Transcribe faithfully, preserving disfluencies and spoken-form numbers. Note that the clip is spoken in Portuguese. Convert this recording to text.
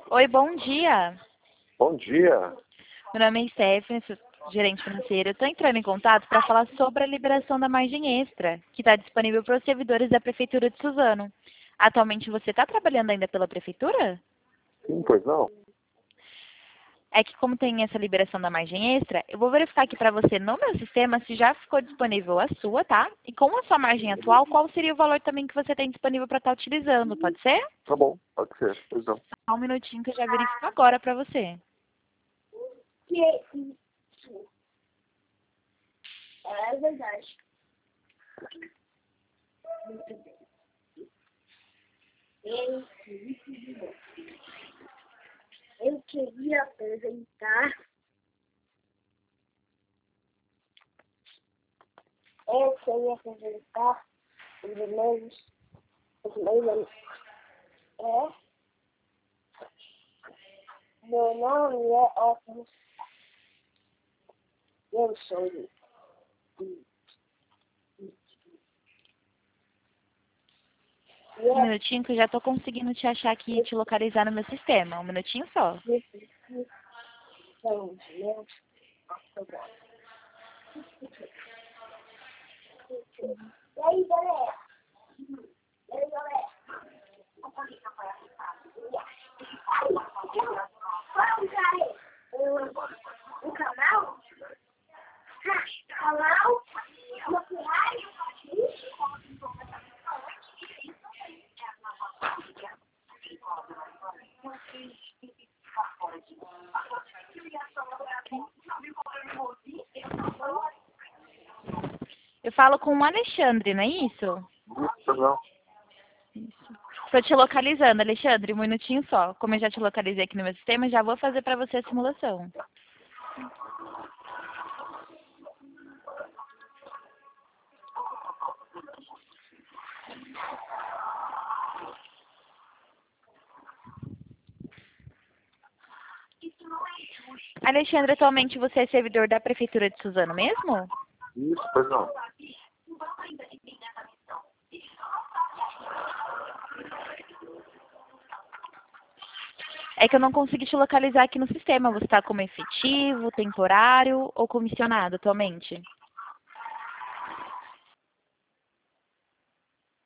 Oi, bom dia. Bom dia. Meu nome é Stephanie, sou gerente financeiro. Eu estou entrando em contato para falar sobre a liberação da margem extra, que está disponível para os servidores da Prefeitura de Suzano. Atualmente você está trabalhando ainda pela Prefeitura? Sim, pois não? É que como tem essa liberação da margem extra, eu vou verificar aqui para você no meu sistema se já ficou disponível a sua, tá? E com a sua margem atual, qual seria o valor também que você tem disponível para estar utilizando, pode ser? Tá bom, pode ser. Pois não. Só um minutinho que eu já verifico agora para você. Que é isso? É verdade. Muito bem. Eu, eu queria apresentar. Eu queria apresentar os meus, os meus amigos. É. Meu nome é Óculos. Eu sou de. Um minutinho que eu já estou conseguindo te achar aqui e te localizar no meu sistema. Um minutinho só. São os meus afogos. E aí, galera? E aí, galera? Um canal? Canal? Uma piragem? Eu falo com o Alexandre, não é isso? Isso, pois não. Estou te localizando, Alexandre, um minutinho só. Como eu já te localizei aqui no meu sistema, já vou fazer para você a simulação. Alexandre, atualmente você é servidor da Prefeitura de Suzano mesmo? Isso, pois não. É que eu não consegui te localizar aqui no sistema. Você está como efetivo, temporário ou comissionado atualmente?